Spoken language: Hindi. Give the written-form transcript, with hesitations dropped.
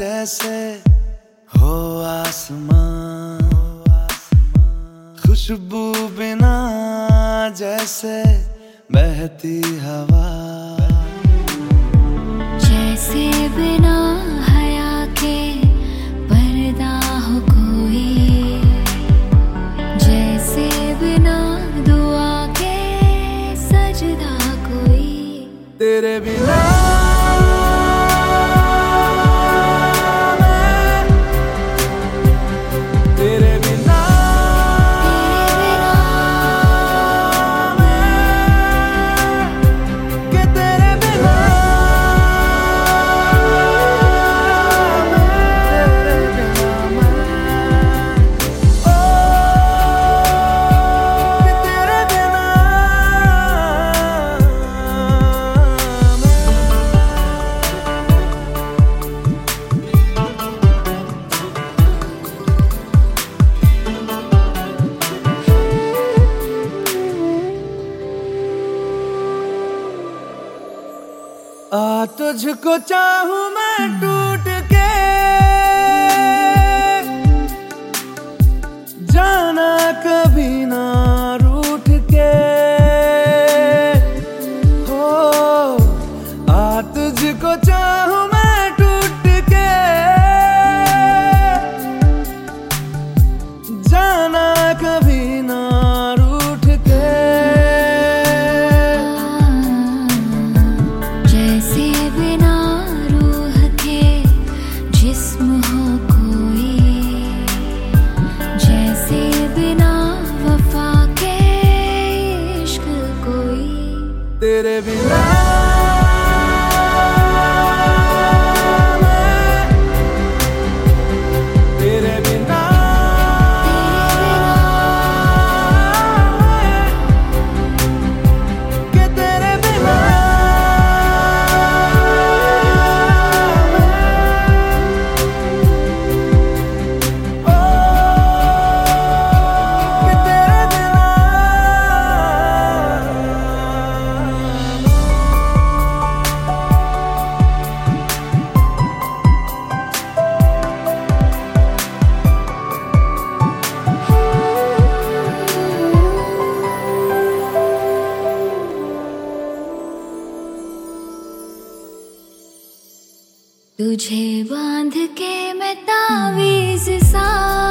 जैसे हो आसमां, खुशबू बिना जैसे बहती हवा, जैसे बिना हया के पर्दा हो कोई, जैसे बिना दुआ के सजदा कोई। तेरे बिना तुझको चाहूं मैं टूट के, जाना कभी ना रूठ के, हो तुझको चाहूं मैं टूट के, जाना कभी ना रूठ के। जैसे बिना रूह के जिस्म हो कोई, जैसे बिना वफा के इश्क कोई। तेरे बिना तुझे बांध के मैं तावीज़ सा